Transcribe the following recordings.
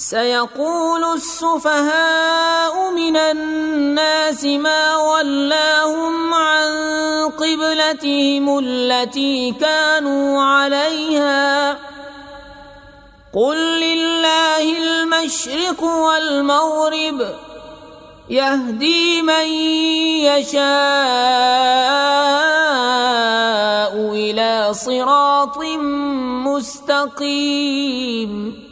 سيقول السفهاء من الناس ما ولاهم عن قبلتهم التي كانوا عليها قل لله المشرق والمغرب يهدي من يشاء إلى صراط مستقيم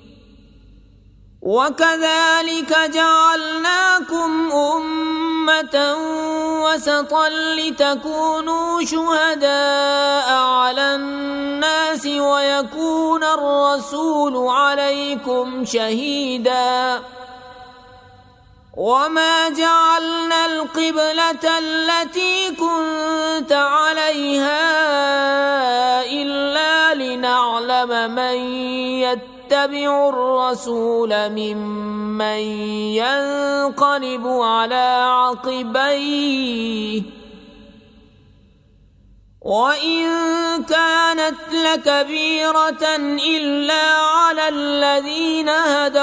وكذلك جعلناكم أمة وسطا لتكونوا شهداء على الناس ويكون الرسول عليكم شهيدا وما جعلنا القبلة التي كنت عليها إلا لنعلم من يتبع الرسول ممن ينقلب على عقبيه وإن كانت لكبيرة إلا على الذين هدى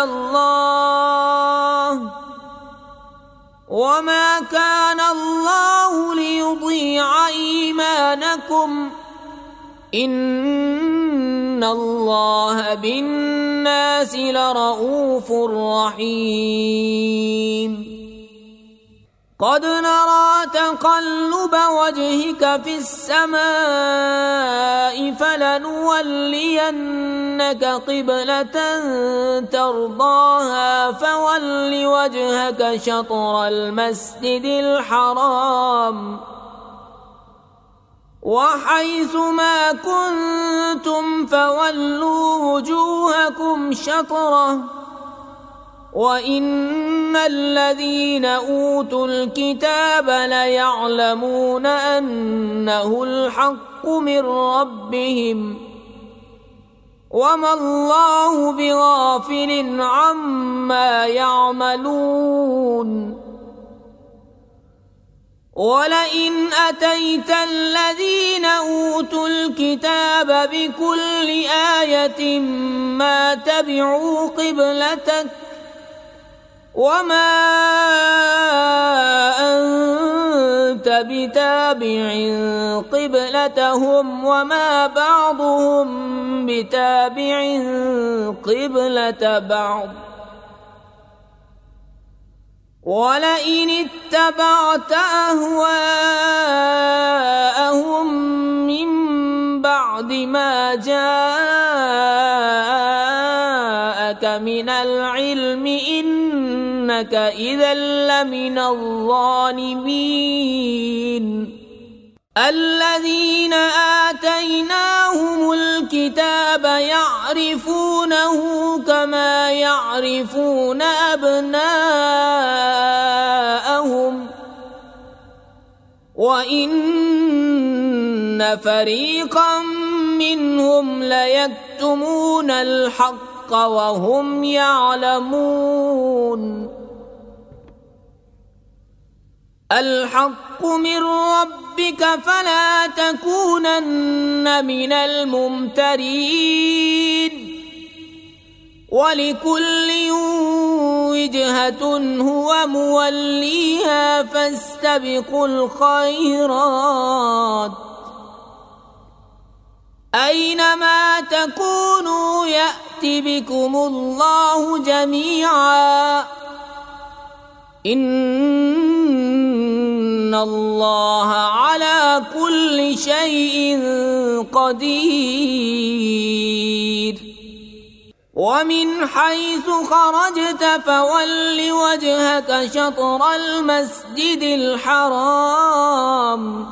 الله وما كان الله ليضيع إيمانكم إن الله بالناس لرؤوف رحيم قد نرى تقلب وجهك في السماء فلنولينك قبلة ترضاها فول وجهك شطر المسجد الحرام وحيث ما كنتم فولوا وجوهكم شطره وإن الذين أوتوا الكتاب ليعلمون أنه الحق من ربهم وما الله بغافل عما يعملون ولئن أتيت الذين أوتوا الكتاب بكل آية ما تبعوا قبلتك وما أنت بتابع قبلتهم وما بعضهم بتابع قبلة بعض ولئن اتبعت أهواءهم من بعد ما جاءك من العلم إنك إذا لمن الظالمين الذين آتيناهم الكتاب يعرفونه كما يعرفون أبناءهم وإن فريقا منهم ليكتمون الحق وهم يعلمون الحق من ربك فلا تكونن من الممترين ولكل وجهة هو موليها فاستبقوا الخيرات أينما تكونوا يأت بكم الله جميعا إن الله على كل شيء قدير ومن حيث خرجت فول وجهك شطر المسجد الحرام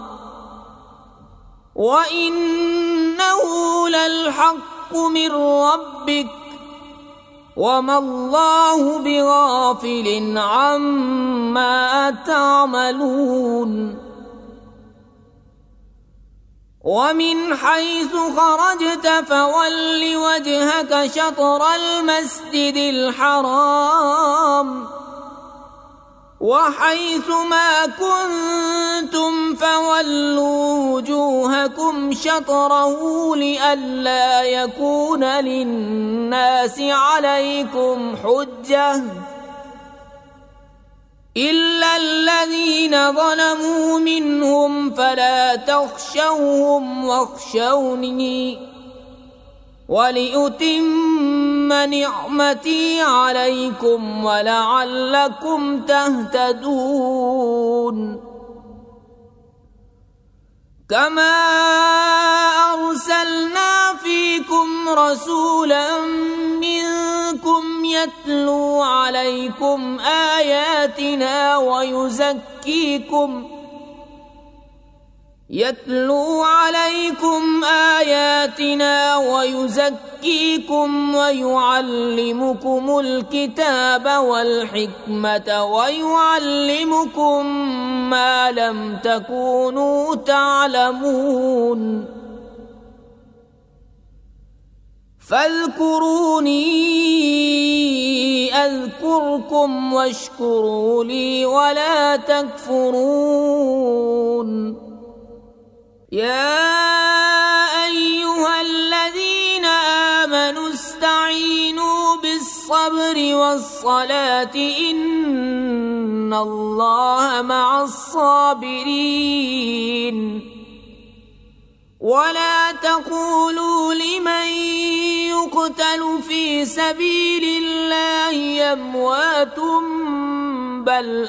وإنه للحق من ربك وما الله بغافل عما تعملون ومن حيث خرجت فول وجهك شطر المسجد الحرام وحيث ما كنتم فولوا وجوهكم شطره لئلا يكون للناس عليكم حجة إلا الذين ظلموا منهم فلا تخشوهم واخشوني ولأتم نعمتي عليكم ولعلكم تهتدون كما أرسلنا فيكم رسولا منكم يتلو عليكم آياتنا ويزكيكم ويعلمكم الكتاب والحكمة ويعلمكم ما لم تكونوا تعلمون فاذكروني أذكركم واشكروا لي ولا تكفرون يا أيها الذين آمنوا استعينوا بالصبر والصلاة إن الله مع الصابرين ولا تقولوا لمن يقتل في سبيل الله أموات بل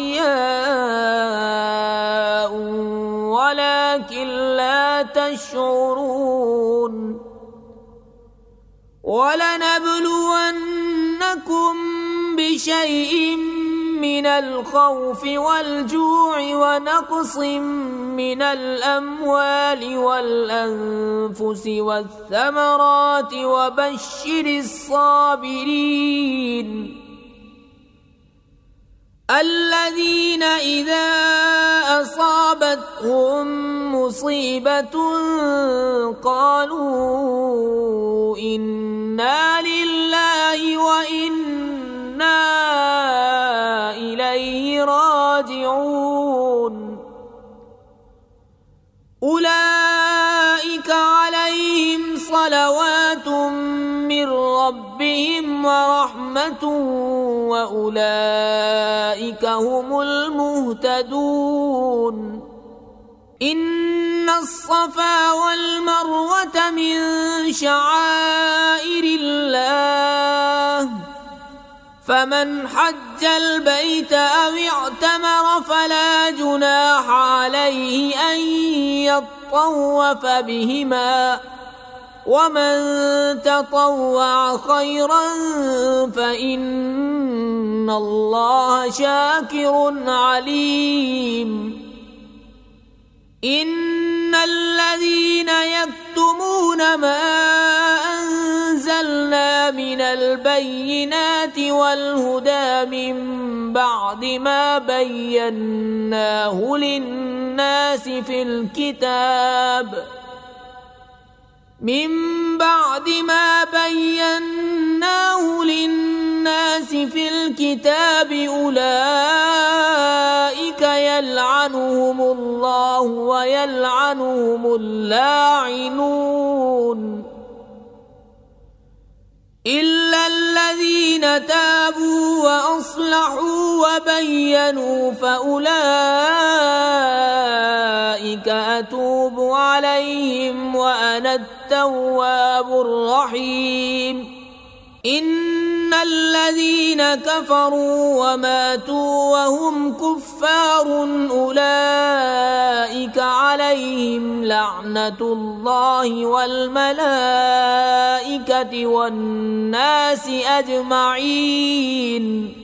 أحياء ولكن لا تشعرون ولنبلونكم بشيء من الخوف والجوع ونقص من الأموال والأنفس والثمرات وبشر الصابرين الذين إذا أصابتهم مصيبة قالوا إنا لله وإنا إليه راجعون أولئك عليهم صلوات من ربهم ورحمة وأولئك هم المهتدون إن الصفا والمروة من شعائر الله فمن حج البيت أو اعتمر فلا جناح عليه أن يطوف بهما ومن تطوع خيرا فإن الله شاكر عليم إن الذين يكتمون ما أنزلنا من البينات والهدى من بعد ما بيناه للناس في الكتاب أولئك يلعنهم الله ويلعنهم اللاعنون إلا الذين تابوا وأصلحوا وبينوا فأولئك أتوب عليهم وأنا التواب الرحيم إن الذين كفروا وماتوا وهم كفار أولئك عليهم لعنة الله والملائكة والناس أجمعين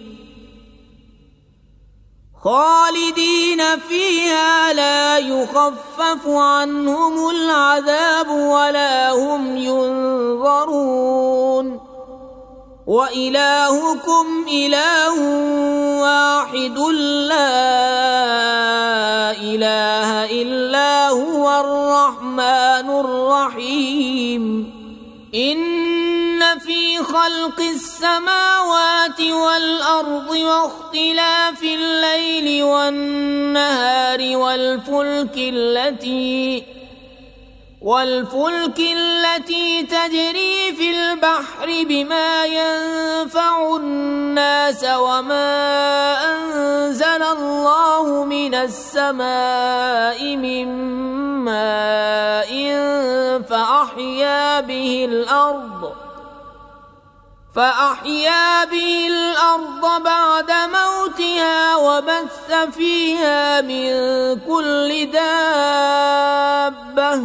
خالدين فيها لا يخفف عنهم العذاب ولا هم ينظرون وإلهكم إله واحد لا إله إلا هو الرحمن الرحيم إن في خلق السماوات السماوات والأرض واختلاف الليل والنهار والفلك التي تجري في البحر بما ينفع الناس وما أنزل الله من السماء من ماء فأحيا به الأرض بعد موتها وبث فيها من كل دابة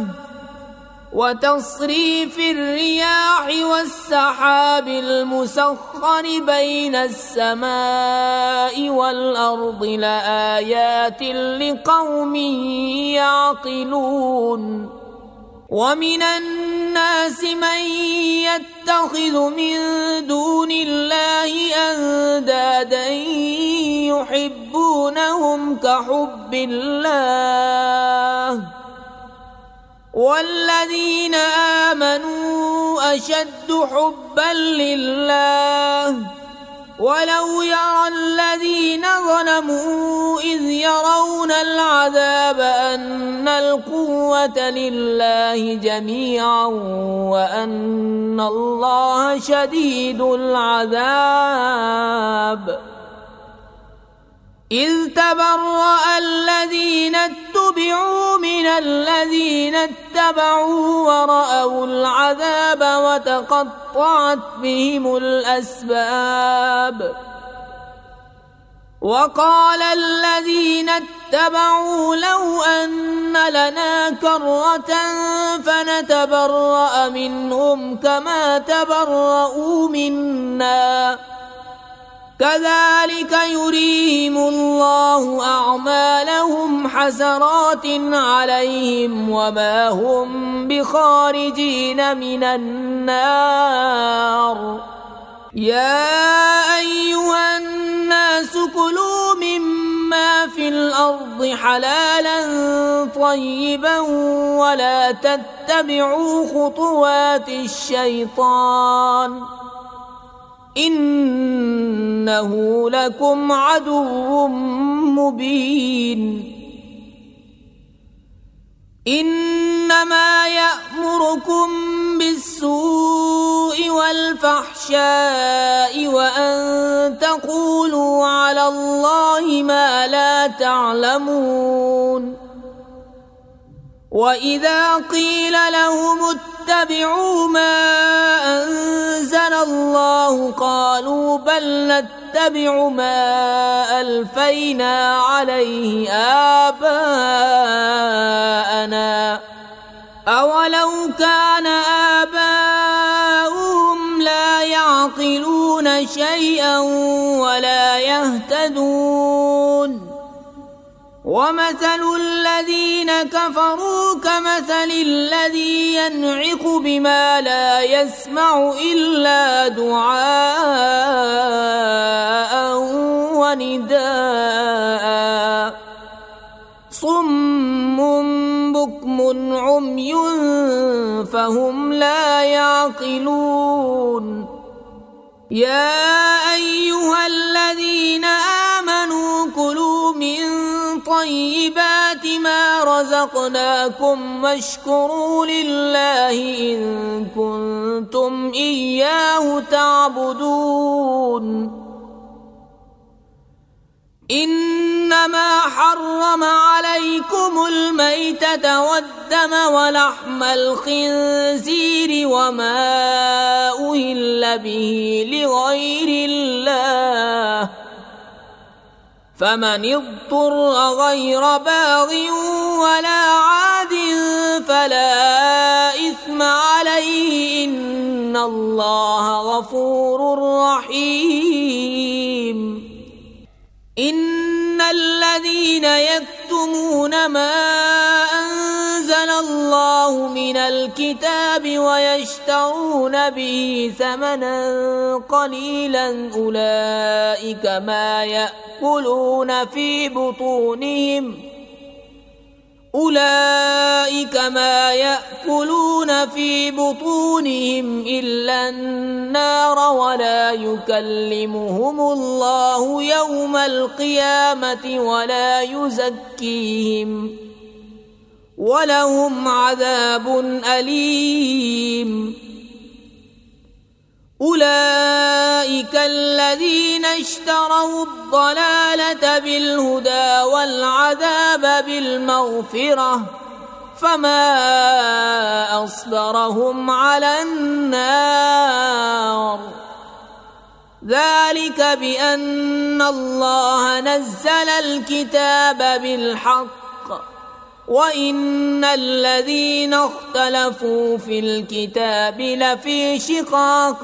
وتصريف الرياح والسحاب المسخر بين السماء والأرض لآيات لقوم يعقلون ومن الناس من يتخذ من دون الله أندادا يحبونهم كحب الله والذين آمنوا أشد حبا لله ولو يرى الذين ظلموا إذ يرون العذاب أن القوة لله جميعا وأن الله شديد العذاب إذ تبرأ الذين اتبعوا من الذين اتبعوا ورأوا العذاب وتقطعت بهم الأسباب وقال الذين اتبعوا لو أن لنا كرة فنتبرأ منهم كما تبرؤوا منا كذلك يريهم الله أعمالهم حسرات عليهم وما هم بخارجين من النار يا أيها الناس كلوا مما في الأرض حلالا طيبا ولا تتبعوا خطوات الشيطان إنه لكم عدو مبين إنما يأمركم بالسوء والفحشاء وأن تقولوا على الله ما لا تعلمون وإذا قيل لهم اتبعوا ما أنزل الله قالوا بل نتبع ما ألفينا عليه آباءنا أولو كان آباؤهم لا يعقلون شيئا ولا يهتدون ومثل الذين كفروا كمثل الذي ينعق بما لا يسمع إلا دعاء ونداء صم بكم عمي فهم لا يعقلون يا أيها الذين آمنوا كلوا من طيبات ما رزقناكم واشكروا لله إن كنتم إياه تعبدون إنما حرم عليكم الميتة والدم ولحم الخنزير وما أهل به لغير الله فمن اضطر غير باغ ولا عاد فلا إثم عليه إن الله غفور رحيم إن الذين يكتمون ما أنزل الله من الكتاب ويشترون به ثمنا قليلا أولئك ما يأكلون في بطونهم أولئك ما يأكلون في بطونهم إلا النار ولا يكلمهم الله يوم القيامة ولا يزكيهم ولهم عذاب أليم أولئك الذين اشتروا الضلالة بالهدى والعذاب بالمغفرة فما أصبرهم على النار ذلك بأن الله نزل الكتاب بالحق وإن الذين اختلفوا في الكتاب لفي شقاق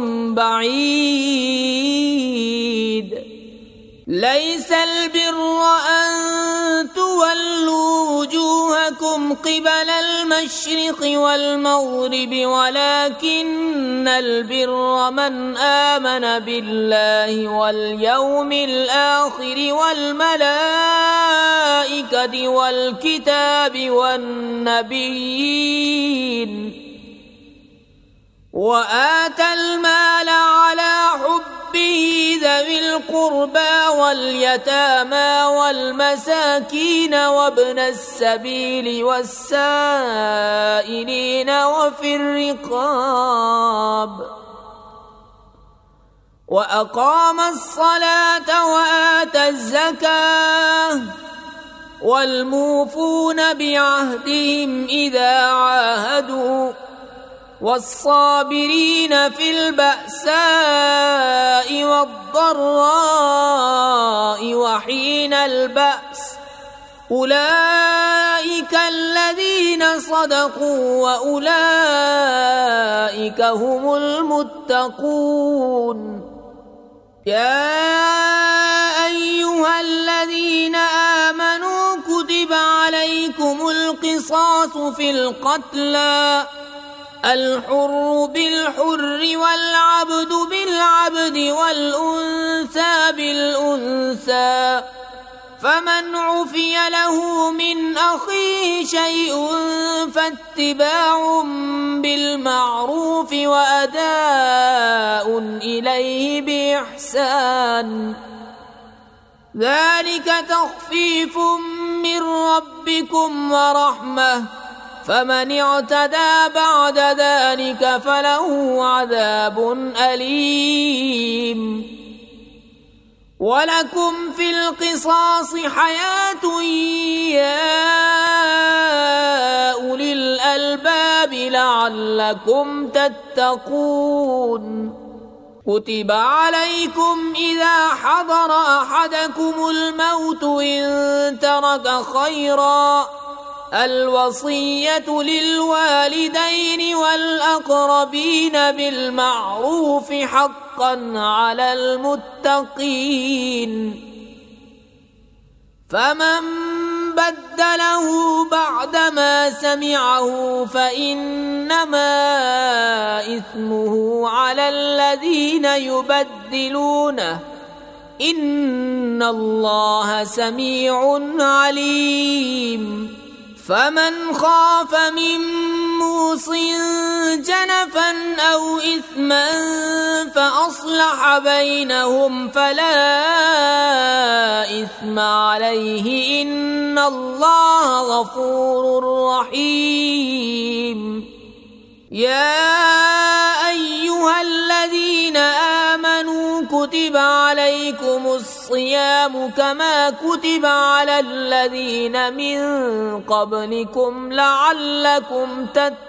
بعيد ليس البر أن تولوا وجوهكم قبل المشرق والمغرب ولكن البر من آمن بالله واليوم الآخر والملائكة والكتاب والنبيين وآتى المال على حبه ذوي القربى واليتامى والمساكين وابن السبيل والسائلين وفي الرقاب وأقام الصلاة وآتى الزكاة والموفون بعهدهم إذا عاهدوا والصابرين في البأساء والضراء وحين البأس أولئك الذين صدقوا وأولئك هم المتقون يا أيها الذين آمنوا كتب عليكم القصاص في القتلى الحر بالحر والعبد بالعبد والأنثى بالأنثى فمن عفي له من أخيه شيء فاتباع بالمعروف وأداء إليه بإحسان ذلك تخفيف من ربكم ورحمة فمن اعتدى بعد ذلك فله عذاب أليم ولكم في القصاص حياة يا أولي الألباب لعلكم تتقون كتب عليكم إذا حضر أحدكم الموت إن ترك خيرا الوصية للوالدين والأقربين بالمعروف حقا على المتقين فمن بدله بعدما سمعه فإنما إثمه على الذين يبدلونه إن الله سميع عليم فمن خاف من موص جنفا أو إثما فأصلح بينهم فلا إثم عليه إن الله غفور رحيم يا أيها الذين آمنوا كتب عليكم الصيام كما كتب على الذين من قبلكم لعلكم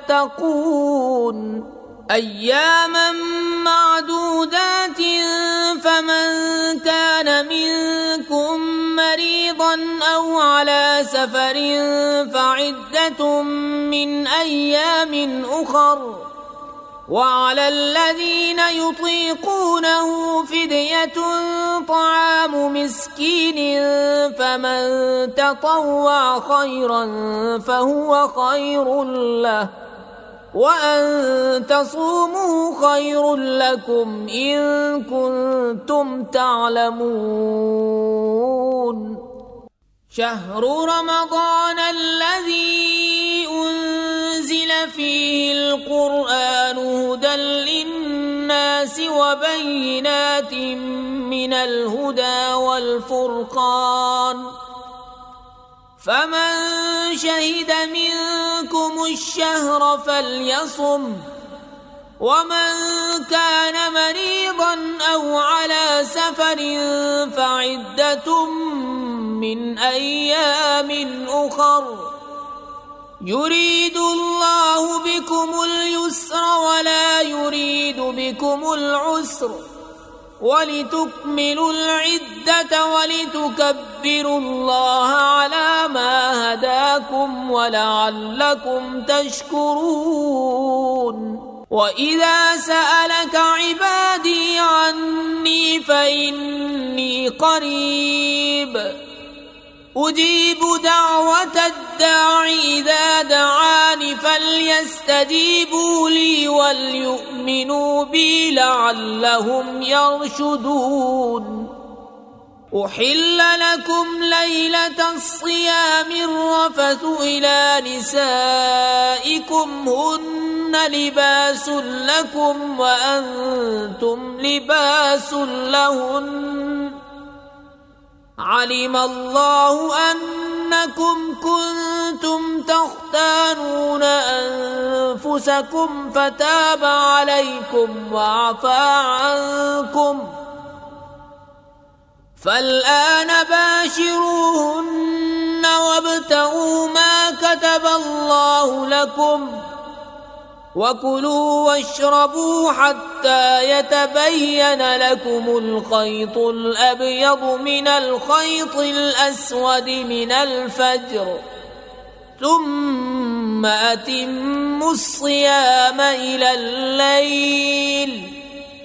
تتقون أياما معدودات فمن كان منكم مريضا أو على سفر فعدة من أيام أخر وعلى الذين يطيقونه فدية طعام مسكين فمن تطوع خيرا فهو خير له وأن تصوموا خير لكم إن كنتم تعلمون شهر رمضان الذي أنزل فيه القرآن هدى للناس وبينات من الهدى والفرقان فمن شهد منكم الشهر فليصم ومن كان مريضا أو على سفر فعدة من أيام أخر يريد الله بكم اليسر ولا يريد بكم العسر ولتكملوا العدة ولتكبروا الله على ما هداكم ولعلكم تشكرون وإذا سألك عبادي عني فإني قريب أجيب دعوة الداع إذا دعاني فليستجيبوا لي وليؤمنوا بي لعلهم يرشدون أحل لكم ليلة الصيام الرفث إلى نسائكم هن لباس لكم وأنتم لباس لهن علم الله أنكم كنتم تختانون أنفسكم فتاب عليكم وعفى عنكم فالآن باشروهن وابتغوا ما كتب الله لكم وكلوا واشربوا حتى يتبين لكم الخيط الأبيض من الخيط الأسود من الفجر ثم أتموا الصيام إلى الليل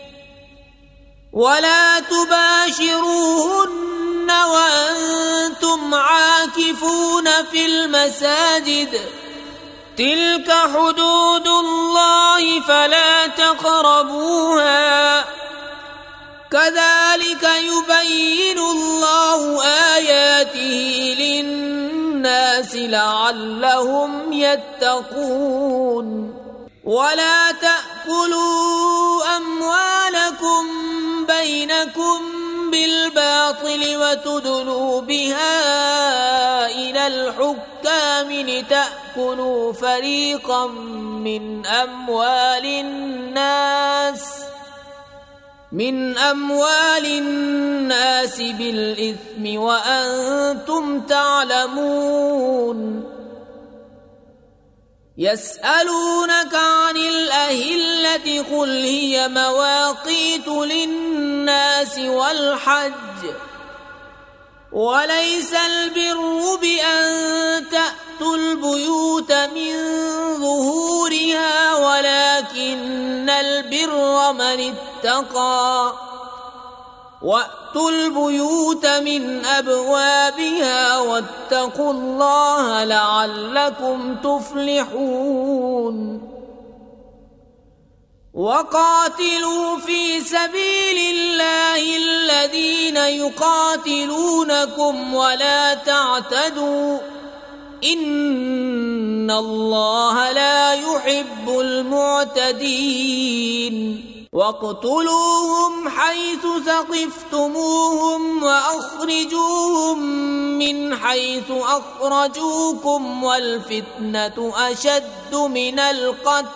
ولا تباشروهن وأنتم عاكفون في المساجد تلك حدود الله فلا تقربوها كذلك يبين الله آياته للناس لعلهم يتقون ولا تأكلوا أموالكم بينكم بالباطل وتدلوا بها إلى الحكام لتأكلوا فريقا من أموال الناس بالإثم وأنتم تعلمون يسألونك عن الأهلة قل هي مواقيت للناس والحج وليس البر بأن تأتوا البيوت من ظهورها ولكن البر من اتقى وأتوا البيوت من أبوابها واتقوا الله لعلكم تفلحون وقاتلوا في سبيل الله الذين يقاتلونكم ولا تعتدوا إن الله لا يحب المعتدين واقتلوهم حيث ثقفتموهم وأخرجوهم من حيث أخرجوكم والفتنة أشد من القتل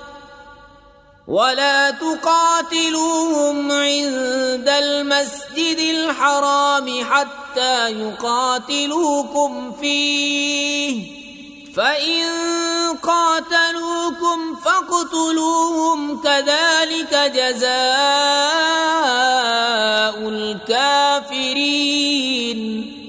ولا تقاتلوهم عند المسجد الحرام حتى يقاتلوكم فيه فإن قاتلوكم فاقتلوهم كذلك جزاء الكافرين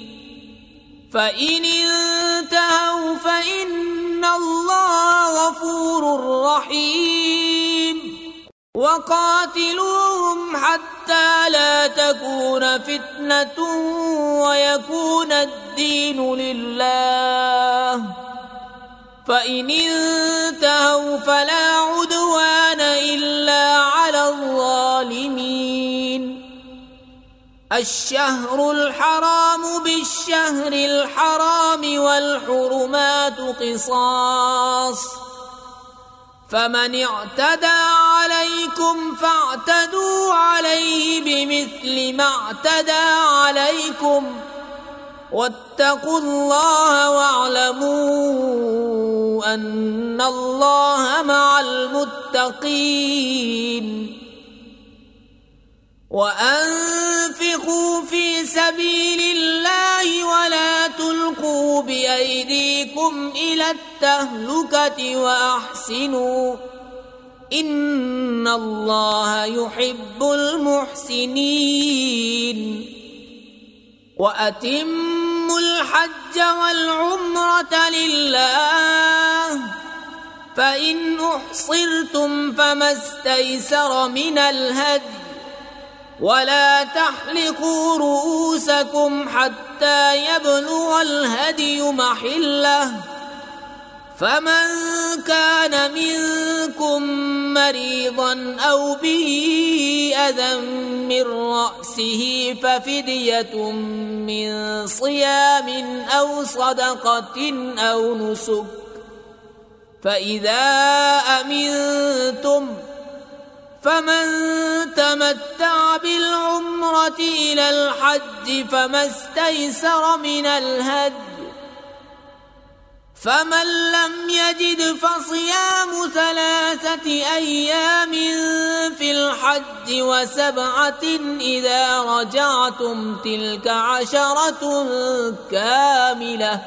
فإن انتهوا فإن الله غفور رحيم وقاتلوهم حتى لا تكون فتنة ويكون الدين لله فإن انتهوا فلا عدوان إلا على الظالمين الشهر الحرام بالشهر الحرام والحرمات قصاص فمن اعتدى عليكم فاعتدوا عليه بمثل ما اعتدى عليكم واتقوا الله واعلموا أن الله مع المتقين وأنفقوا في سبيل الله ولا تلقوا بأيديكم إلى التهلكة وأحسنوا إن الله يحب المحسنين وأتموا الحج والعمرة لله فإن أحصرتم فما استيسر من الهدي ولا تحلقوا رؤوسكم حتى يبلغ الهدي محله فمن كان منكم مريضا أو به أذى من رأسه ففدية من صيام أو صدقة أو نسك فإذا أمنتم فمن تمتع بالعمرة إلى الحج فما استيسر من الهدي فمن لم يجد فصيام 3 أيام في الحج و7 إذا رجعتم تلك 10 كاملة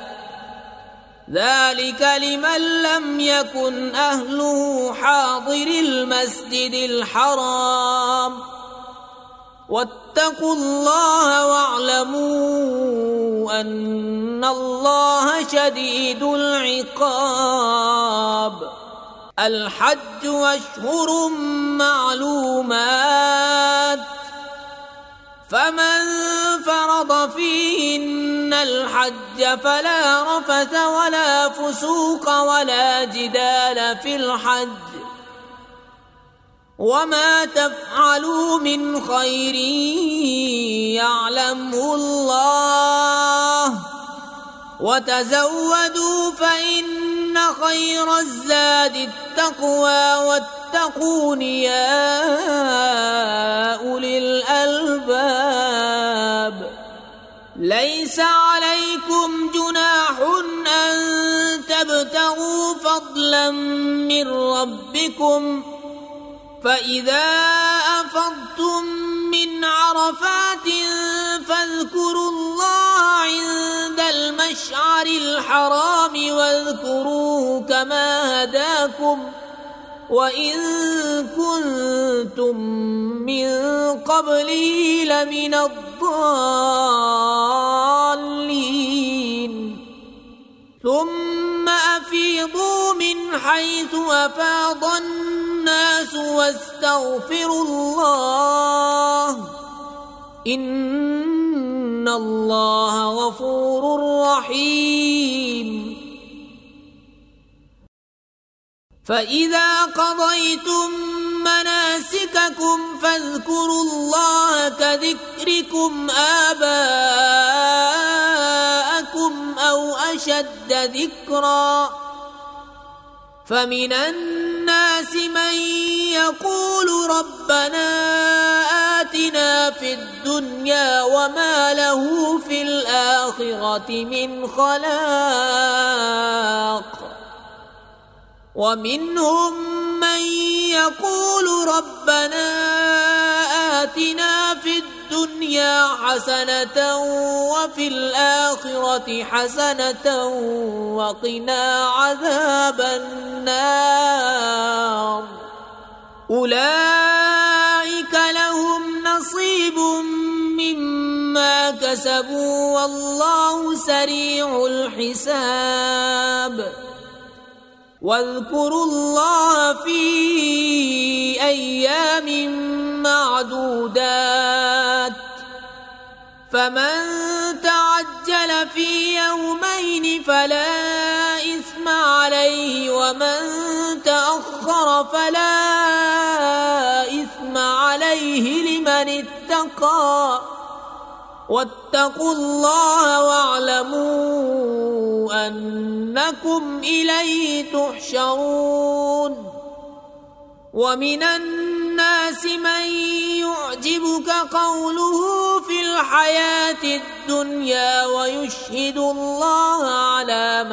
ذلك لمن لم يكن أهله حاضر المسجد الحرام واتقوا الله واعلموا أن الله شديد العقاب الحج أشهر معلومات فمن فرض فيهن الحج فلا رفث ولا فسوق ولا جدال في الحج وما تفعلوا من خير يعلمه الله وتزودوا فإن خير الزاد التقوى واتقون يا أولي الألباب ليس عليكم جناح أن تبتغوا فضلا من ربكم فإذا أفضتم من عرفات فاذكروا الله عند المشعر الحرام واذكروه كما هداكم وإن كنتم من قبله لمن الضالين ثم أفيضوا من حيث أفاض الناس واستغفروا الله إن الله غفور رحيم فإذا قضيتم مناسككم فاذكروا الله كذكركم آباءكم أو أشد ذكرا فمن الناس من يقول ربنا آتنا في الدنيا وما له في الآخرة من خلاق ومنهم من يقول ربنا آتنا في الدنيا حسنة وفي الآخرة حسنة وقنا عذاب النار أولئك لهم نصيب مما كسبوا والله سريع الحساب واذكروا الله في أيام معدودات فمن تعجل في يومين فلا إثم عليه ومن تأخر فلا إثم عليه لمن اتقى واتقوا الله واعلموا أنكم إليه تحشرون. ومن الناس من يعجبك قوله في الحياة الدنيا ويشهد الله على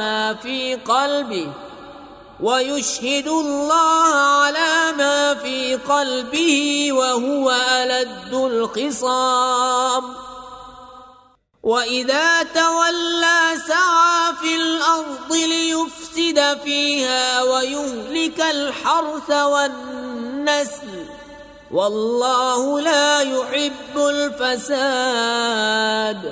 ما في قلبه وهو ألد الخصام. وإذا تولى سعى في الأرض ليفسد فيها ويهلك الحرث والنسل والله لا يحب الفساد.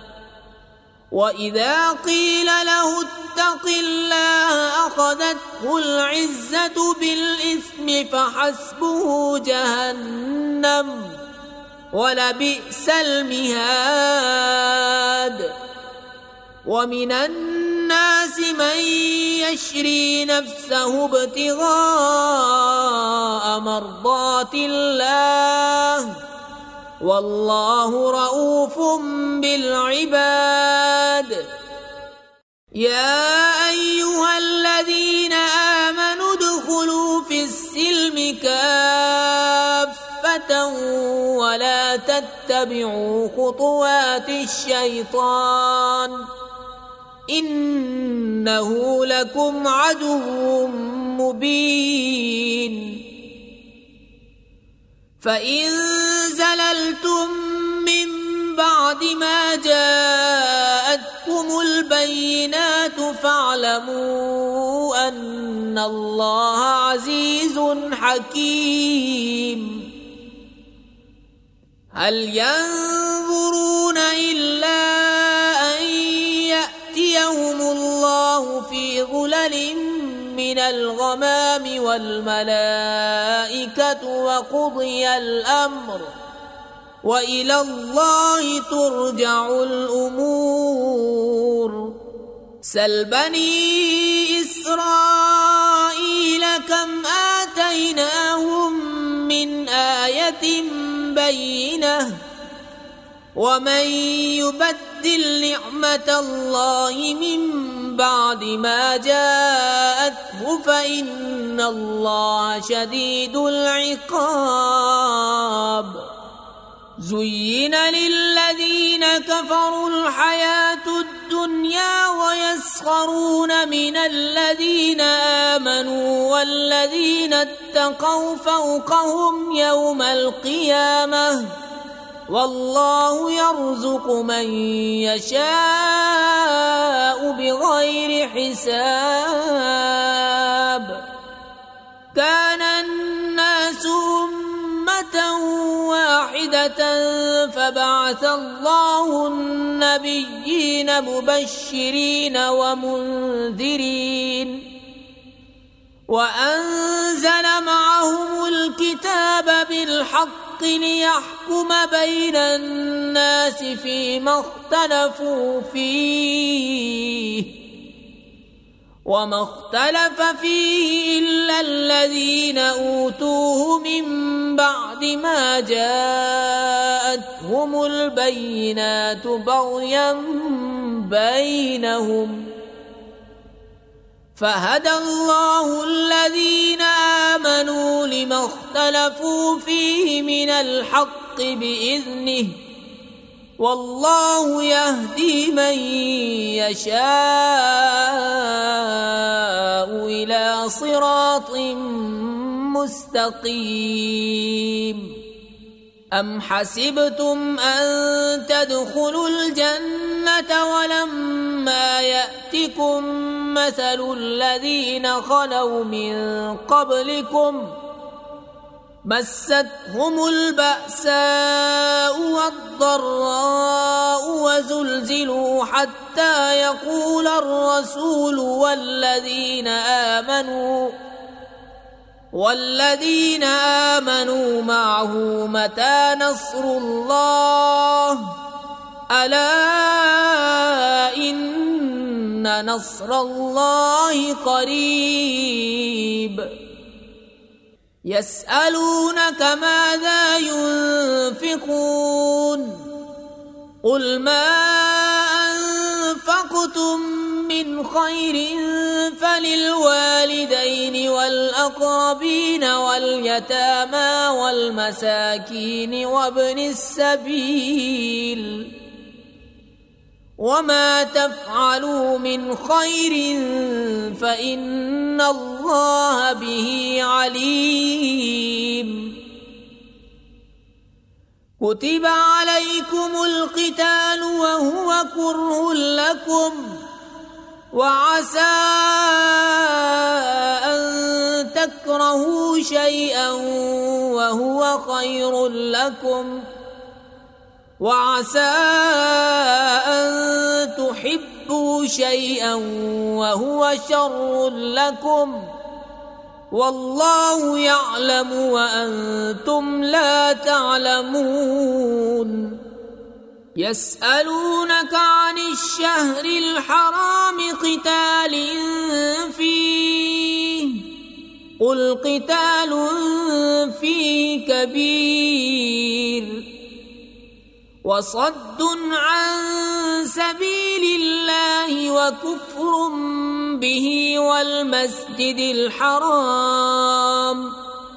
وإذا قيل له اتق الله أخذته العزة بالإثم فحسبه جهنم ولبئس المهاد. ومن الناس من يشري نفسه ابتغاء مرضات الله والله رؤوف بالعباد. يا أيها الذين آمنوا ادخلوا في السلم كافة ولا تتبعوا خطوات الشيطان إنه لكم عدو مبين. فإن زللتم من بعد ما جاءتكم البينات فاعلموا أن الله عزيز حكيم. هل ينظرون إلا أن يأتيهم الله في ظلل من الغمام والملائكة وقضي الأمر وإلى الله ترجع الأمور. سل بني إسرائيل كم آتيناهم من آية بينة ومن يبدل نعمة الله من بعد ما جاءته فإن الله شديد العقاب. زين للذين كفروا الحياة الدنيا ويسخرون من الذين آمنوا والذين اتقوا فوقهم يوم القيامة والله يرزق من يشاء بغير حساب. كان الناس أمة واحدة فبعث الله النبيين مبشرين ومنذرين وأنزل معهم الكتاب بالحق ليحكم بين الناس فيما اختلفوا فيه وما اختلف فيه إلا الذين أوتوه من بعد ما جاءتهم البينات بغيا بينهم فهدى الله الذين آمنوا لما اختلفوا فيه من الحق بإذنه والله يهدي من يشاء إلى صراط مستقيم. أم حسبتم أن تدخلوا الجنة ولما يأتكم مثل الذين خلوا من قبلكم مستهم البأساء والضراء وزلزلوا حتى يقول الرسول والذين آمنوا معه متى نصر الله ألا إن نصر الله قريب. يسألونك ماذا ينفقون قل ما أنفقتم من خير فللوالدين والأقربين واليتامى والمساكين وابن السبيل وما تفعلوا من خير فإن الله به عليم كتب عليكم القتال وهو كره لكم وعسى أن تكرهوا شيئا وهو خير لكم وعسى أن تحبوا شيئا وهو شر لكم والله يعلم وأنتم لا تعلمون يسألونك عن الشهر الحرام قتال فيه قل قتال فيه كبير وصد عن سبيل الله وكفر به والمسجد الحرام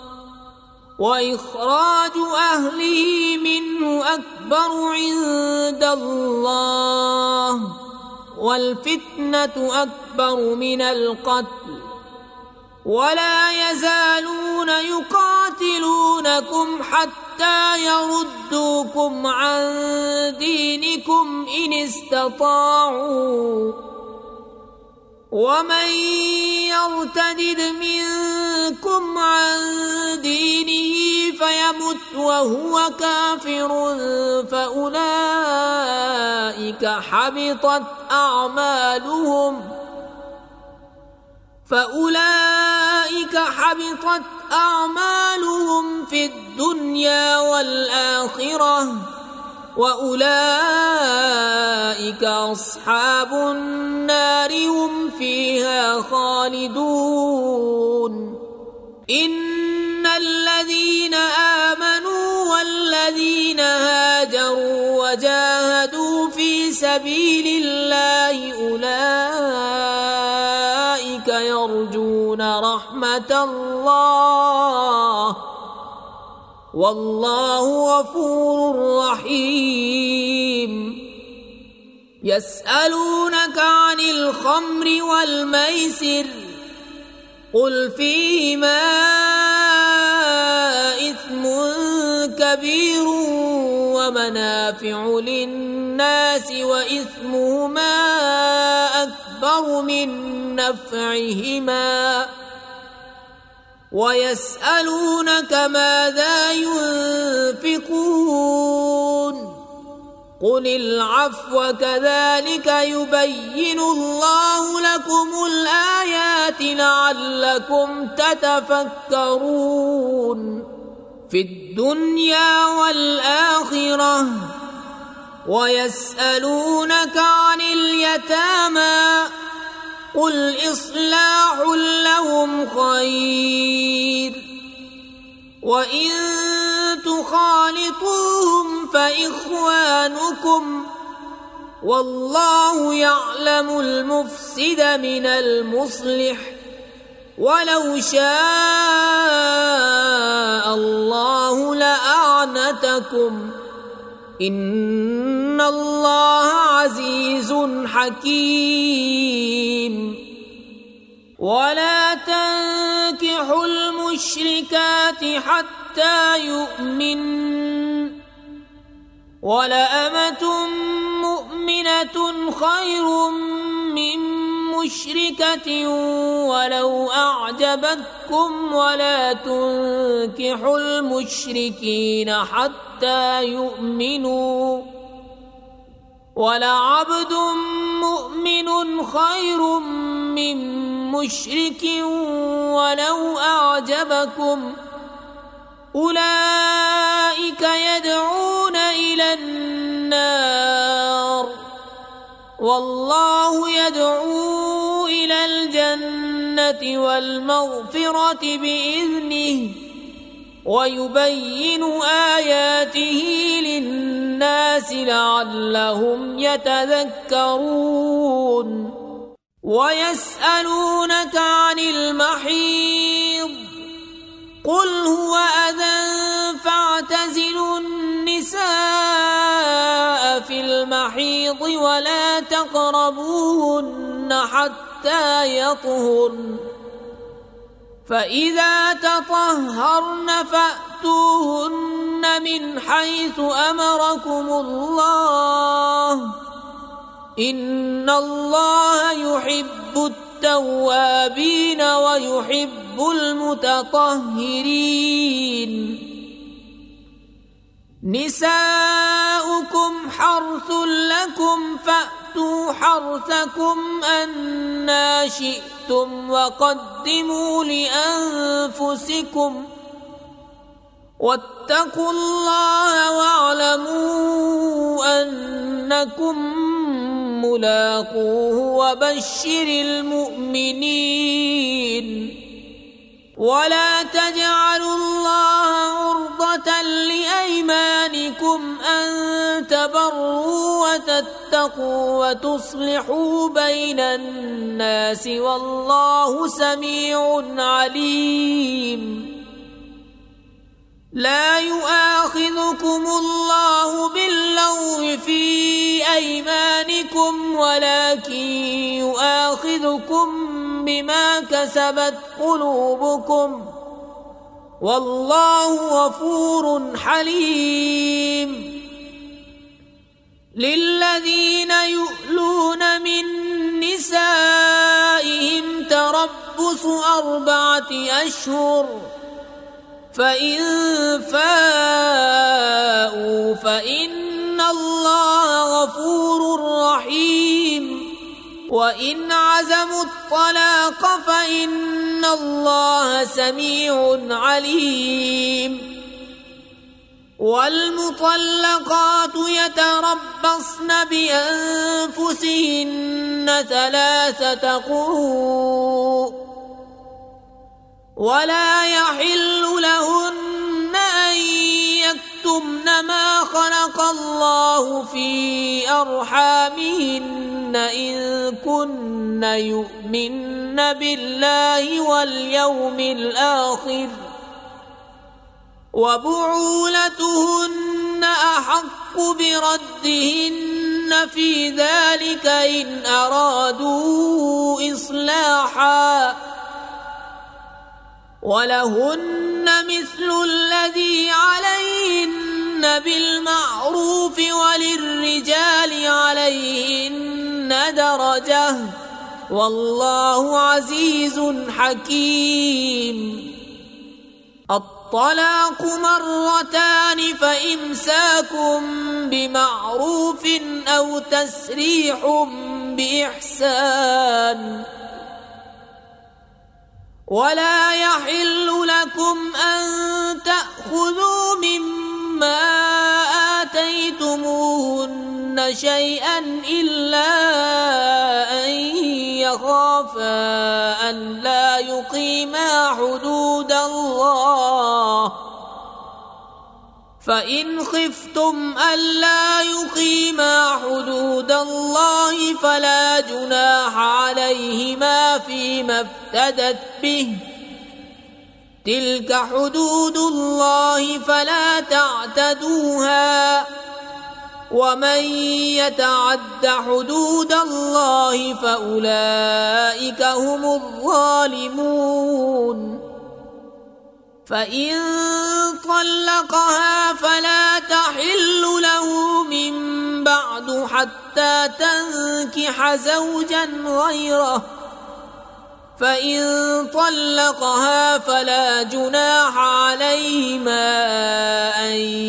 وإخراج أهله منه أكبر عند الله والفتنة أكبر من القتل ولا يزالون يقاتلونكم حتى يردوكم عن دينكم إن استطاعوا ومن يرتد منكم عن دينه فيمت وهو كافر فأولئك حبطت أعمالهم في الدنيا والآخرة وأولئك أصحاب النار هم فيها خالدون إن الذين آمنوا والذين هاجروا وجاهدوا في سبيل الله أولئك يرجون رحمة الله والله غفور رحيم يسألونك عن الخمر والميسر قل فيهما إثم كبير ومنافع للناس وإثمهما أكبر من نفعهما ويسألونك ماذا ينفقون قل العفو كذلك يبين الله لكم الآيات لعلكم تتفكرون في الدنيا والآخرة ويسألونك عن اليتامى قل إصلاح لهم خير وإن تخالطوهم فإخوانكم والله يعلم المفسد من المصلح ولو شاء الله لأعنتكم إن الله عزيز حكيم ولا تنكحوا المشركات حتى يؤمن ولأمة مؤمنة خير من مشركة ولو أعجبتكم ولا تنكحوا المشركين حتى يؤمنوا ولعبد مؤمن خير من مشرك ولو أعجبكم أولئك يدعون إلى النار والله يدعو إلى الجنة والمغفرة بإذنه ويبين آياته للناس الناس لعلهم يتذكرون ويسألونك عن المحيض قل هو أذى فاعتزلوا النساء في المحيض ولا تقربوهن حتى يطهرن فإذا تطهرن فأتوهن من حيث أمركم الله إن الله يحب التوابين ويحب المتطهرين نساؤكم حرث لكم فأتوا حرثكم أنى شئتم وقدموا لأنفسكم واتقوا الله واعلموا أنكم ملاقوه وبشر المؤمنين ولا تجعلوا الله عرضة لأيمانكم أن تبروا وتتقوا وتصلحوا بين الناس والله سميع عليم لا يؤاخذكم الله باللغو في أيمانكم ولكن يؤاخذكم بما كسبت قلوبكم والله غفور حليم للذين يؤلون من نسائهم تربص 4 أشهر فإن فاءوا فإن الله غفور رحيم وإن عزموا الطلاق فإن الله سميع عليم والمطلقات يتربصن بأنفسهن 3 قروء ولا يحل لهن أن يكتمن ما خلق الله في أرحامهن إن كن يؤمن بالله واليوم الآخر وبعولتهن أحق بردهن في ذلك إن أرادوا إصلاحا ولهن مثل الذي عليهن بالمعروف وللرجال عليهن درجة والله عزيز حكيم الطلاق 2 فإمساك بمعروف أو تسريح بإحسان ولا يحل لكم أن تأخذوا مما آتيتموهن شيئا إلا أن يخافا أن لا يقيما حدود الله فإن خفتم ألا يقيما حدود الله فلا جناح عليهما فيما افتدت به تلك حدود الله فلا تعتدوها ومن يتعد حدود الله فأولئك هم الظالمون فإن طلقها فلا تحل له من بعد حتى تنكح زوجا غيره فإن طلقها فلا جناح عليهما أن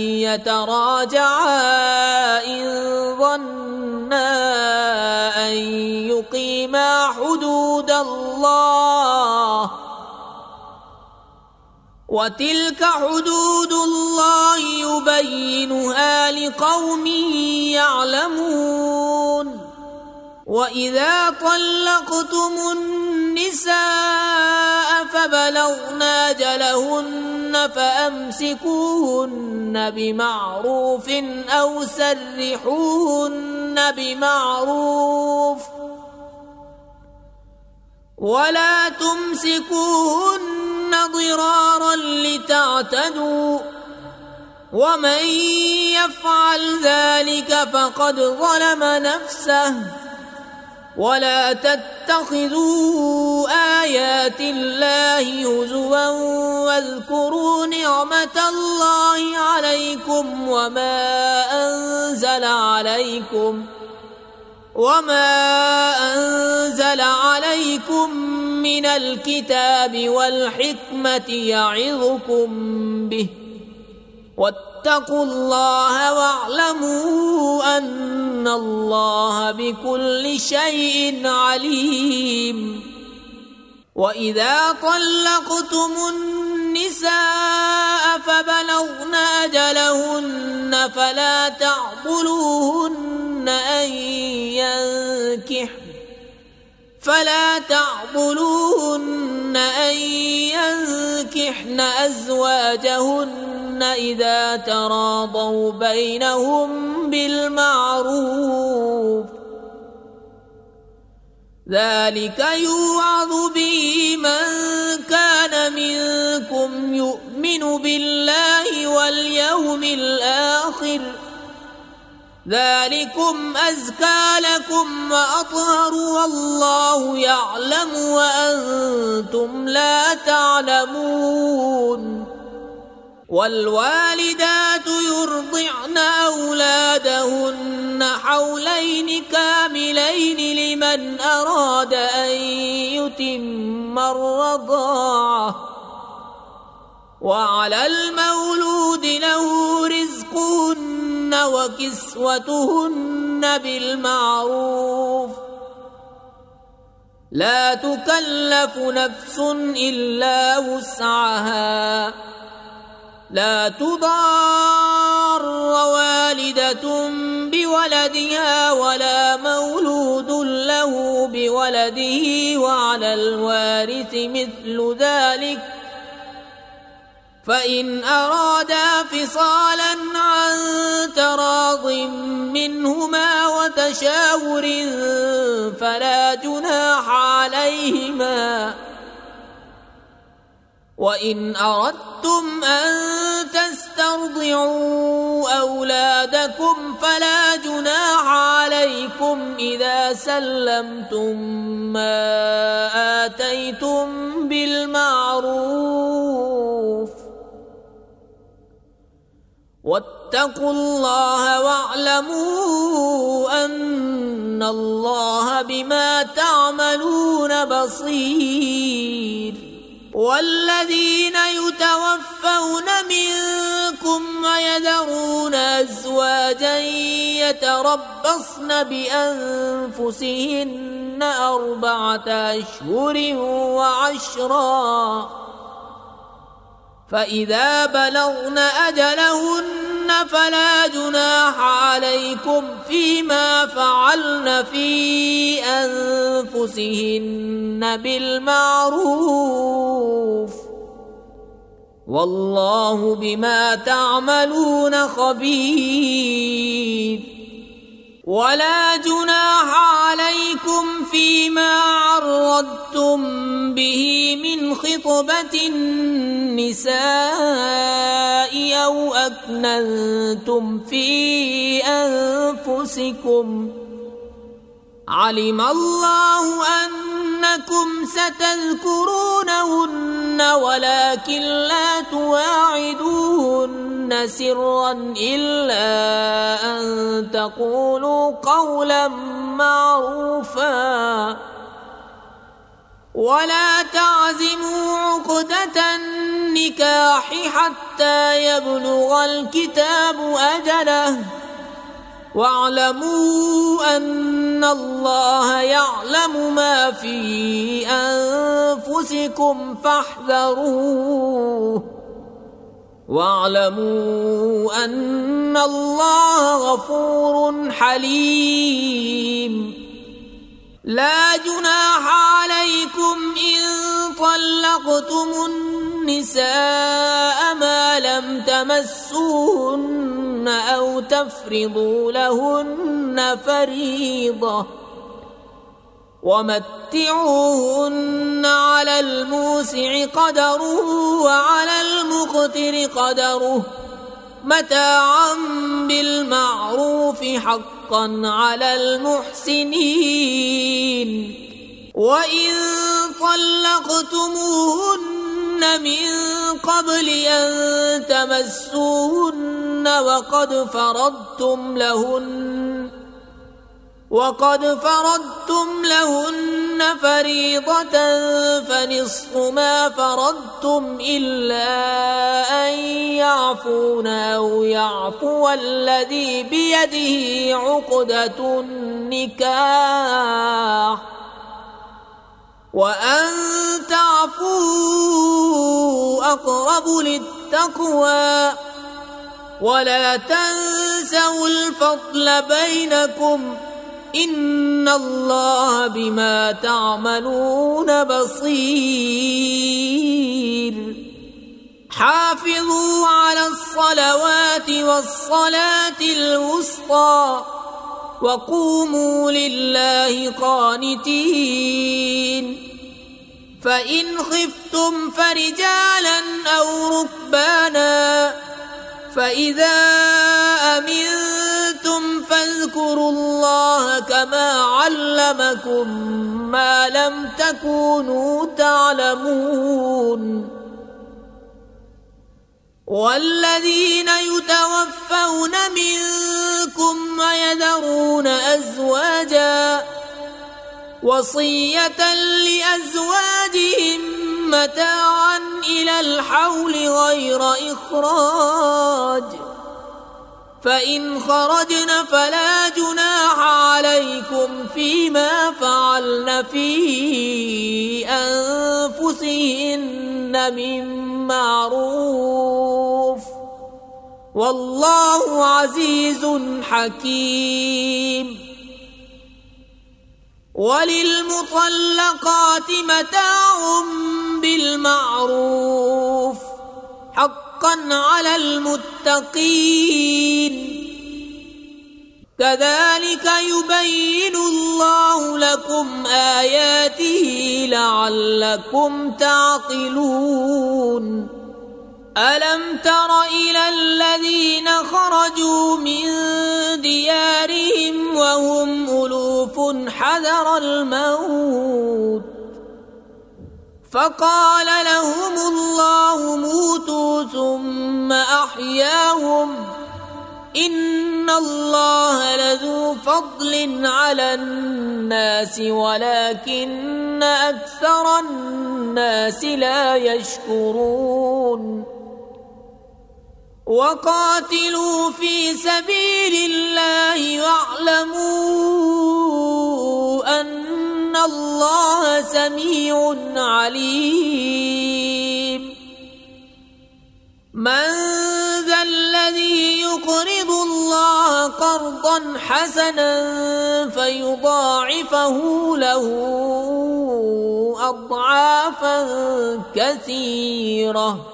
يتراجعا إن ظنا أن يقيما حدود الله وتلك حدود الله يبينها لقوم يعلمون وإذا طلقتم النساء فبلغن أجلهن فأمسكوهن بمعروف أو سرحوهن بمعروف ولا تمسكوهن ضرارا لتعتدوا ومن يفعل ذلك فقد ظلم نفسه ولا تتخذوا آيات الله هزوا واذكروا نعمة الله عليكم وما أنزل عليكم من الكتاب والحكمة يعظكم به واتقوا الله واعلموا أن الله بكل شيء عليم. وإذا طلقتم النساء فبلغن أجلهن فلا تعضلوهن أن ينكحن أزواجهن إذا تراضوا بينهم بالمعروف ذلك يوعظ به من كان منكم يؤمن بالله واليوم الآخر ذلكم أزكى لكم وأطهر والله يعلم وأنتم لا تعلمون. والوالدات يرضعن أولادهن حولين كاملين لمن أراد أن يتم الرضاعة وعلى المولود له رزقهن وكسوتهن بالمعروف لا تكلف نفس إلا وسعها لا تضار والدة بولدها ولا مولود له بولده وعلى الوارث مثل ذلك فإن أرادا فصالا عن تراض منهما وتشاور فلا جناح عليهما. وإن أردتم أن تسترضعوا أولادكم فلا جناح عليكم إذا سلمتم ما آتيتم بالمعروف واتقوا الله واعلموا أن الله بما تعملون بصير. والذين يتوفون منكم ويذرون أزواجا يتربصن بأنفسهن 4 أشهر وعشرا فإذا بلغن أجلهن فلا جناح عليكم فيما فعلن في أنفسهن بالمعروف والله بما تعملون خبير. ولا جناح عليكم فيما عرضتم به من خطبة النساء أو أكننتم في أنفسكم علم الله أنكم ستذكرونهن ولكن لا تواعدوهن سرا إلا أن تقولوا قولا معروفا ولا تعزموا عقدة النكاح حتى يبلغ الكتاب أجله واعلموا أن الله يعلم ما في أنفسكم فاحذروه واعلموا أن الله غفور حليم. لا جناح عليكم إن طلقتم النساء ما لم تمسوهن أو تفرضوا لهن فريضة ومتعوهن على الموسع قدره وعلى المقتر قدره متاعا بالمعروف حقا على المحسنين. وإن طلقتموهن من قبل أن تمسوهن وقد فرضتم لهن فريضة فنصف ما فرضتم إلا أن يعفون أو يعفو الذي بيده عقدة النكاح وأن تعفوا أقرب للتقوى ولا تنسوا الفضل بينكم إن الله بما تعملون بصير. حافظوا على الصلوات والصلاة الوسطى وقوموا لله قانتين. فإن خفتم فرجالا أو ركبانا فإذا أمنتم فاذكروا الله كما علمكم ما لم تكونوا تعلمون. والذين يتوفون منكم ويذرون أزواجا وصية لأزواجهم متاعا إلى الحول غير إخراج فإن خرجن فلا جناح عليكم فيما فعلن في أنفسهن من معروف والله عزيز حكيم. وللمطلقات متاع بالمعروف حقا على المتقين. كذلك يبين الله لكم آياته لعلكم تعقلون. ألم تر إلى الذين خرجوا من ديارهم وهم ألوف حذر الموت فقال لهم الله موتوا ثم أحياهم إن الله لذو فضل على الناس ولكن أكثر الناس لا يشكرون. وقاتلوا في سبيل الله واعلموا أن الله سميع عليم. من ذا الذي يقرض الله قرضا حسنا فيضاعفه له أضعافا كثيرة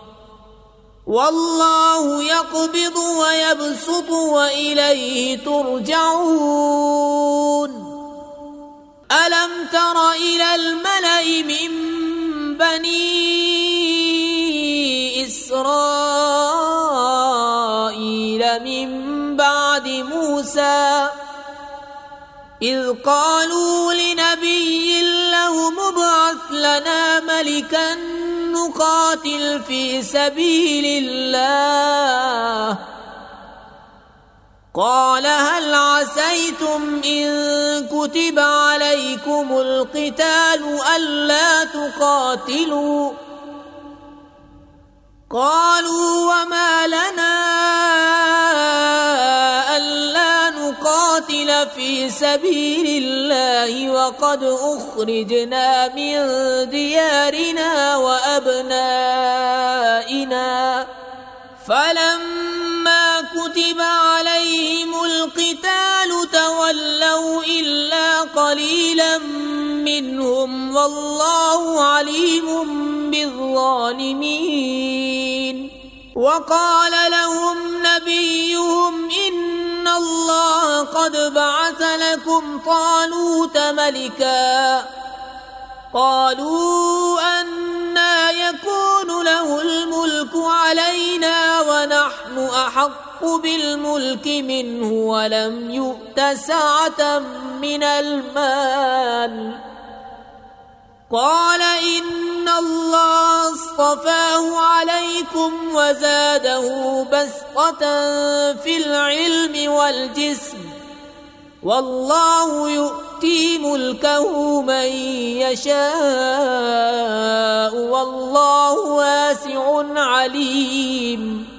والله يقبض ويبسط وإليه ترجعون. ألم تر إلى الملأ من بني إسرائيل من بعد موسى إذ قالوا لنبي له ابعث لنا ملكا نقاتل في سبيل الله قال هل عسيتم إن كتب عليكم القتال ألا تقاتلوا قالوا وما لنا ألا نقاتل في سبيل الله وقد أخرجنا من ديارنا وأبنائنا فلما كتب عليهم القتال تولوا إلا قليلا منهم والله عليم بالظالمين. وقال لهم نبيهم إن الله قد بعث لكم طالوت ملكا. قالوا أنى يكون له الملك علينا ونحن أحق بالملك منه ولم يؤت سعة من المال. قال إن الله اصطفاه عليكم وزاده بسطة في العلم والجسم والله يؤتي ملكه من يشاء والله واسع عليم.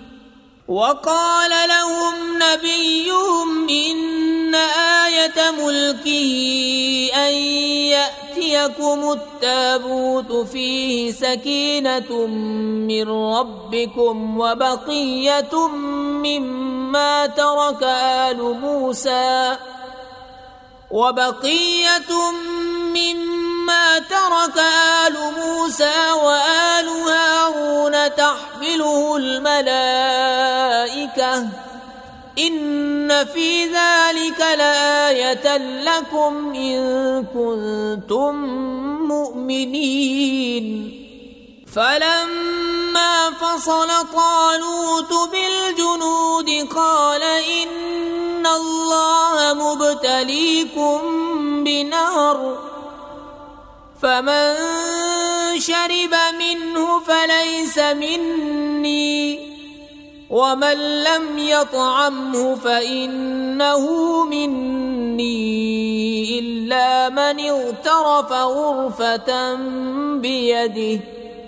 وقال لهم نبيهم إن آية ملكه أن يأتيكم التابوت فيه سكينة من ربكم وبقية مما ترك آل موسى وآل هارون تحمله الملائكة إن في ذلك لآية لكم إن كنتم مؤمنين. فلما فصل طالوت بالجنود قال إن الله مبتليكم بنهر فمن شرب منه فليس مني ومن لم يطعمه فإنه مني إلا من اغترف غرفة بيده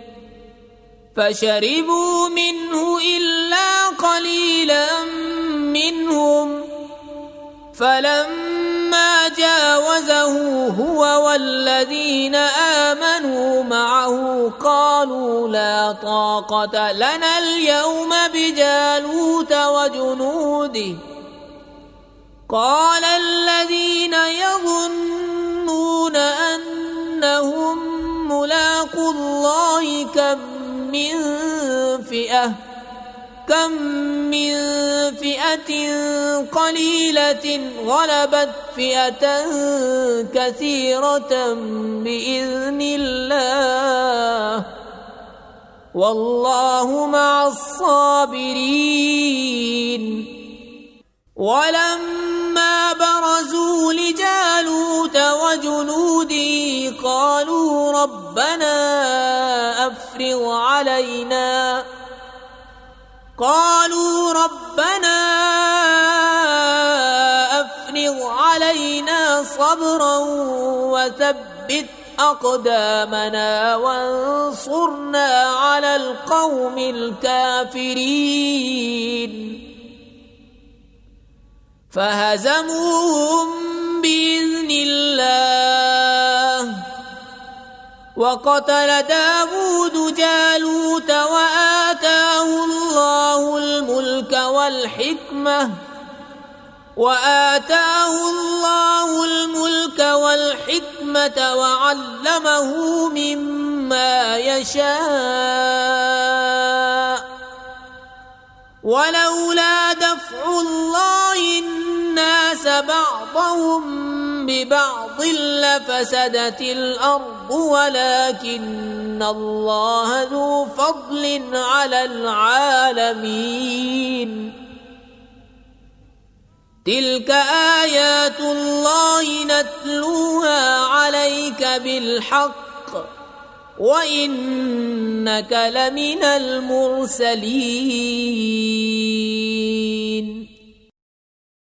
فشربوا منه إلا قليلا منهم. فلما جاوزه هو والذين آمنوا معه قالوا لا طاقة لنا اليوم بجالوت وجنوده. قال الذين يظنون أنهم ملاقو الله كم من فئة قليلة غلبت فئة كثيرة بإذن الله والله مع الصابرين. ولما برزوا لجالوت وجنوده قالوا ربنا أفرغ علينا صبرا وثبت أقدامنا وانصرنا على القوم الكافرين. فهزموهم بإذن الله. وقتل داود جالوت وآتاه الله الملك والحكمة وعلمه مما يشاء. ولولا دفع الله الناس بعضهم ببعض لفسدت الأرض ولكن الله ذو فضل على العالمين. تلك آيات الله نتلوها عليك بالحق وإنك لمن المرسلين.